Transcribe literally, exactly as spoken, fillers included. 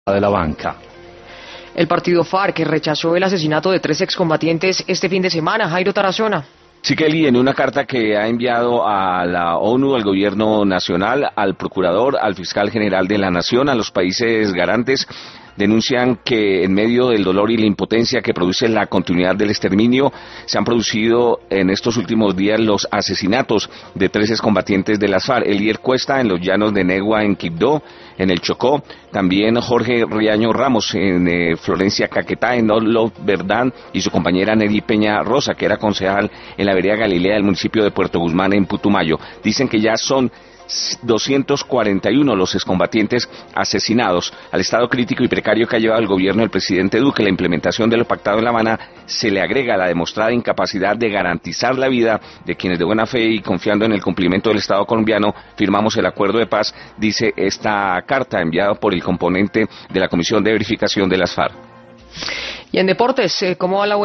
de la banca. El partido FARC rechazó el asesinato de tres excombatientes este fin de semana. Jairo Tarazona. Sí, Kelly, en una carta que ha enviado a la ONU, al gobierno nacional, al procurador, al fiscal general de la nación, a los países garantes, denuncian que en medio del dolor y la impotencia que produce la continuidad del exterminio, se han producido en estos últimos días los asesinatos de tres excombatientes de las FARC, Elier Cuesta en los llanos de Negua en Quibdó, en el Chocó, también Jorge Riaño Ramos en eh, Florencia Caquetá, en Olo Verdán, y su compañera Nelly Peña Rosa, que era concejal en la vereda Galilea del municipio de Puerto Guzmán en Putumayo. Dicen que ya son doscientos cuarenta y uno los excombatientes asesinados. Al estado crítico y precario que ha llevado el gobierno del presidente Duque, la implementación de lo pactado en La Habana, se le agrega la demostrada incapacidad de garantizar la vida de quienes de buena fe y confiando en el cumplimiento del Estado colombiano firmamos el acuerdo de paz, dice esta carta enviada por el componente de la Comisión de Verificación de las FARC. Y en deportes, ¿cómo va la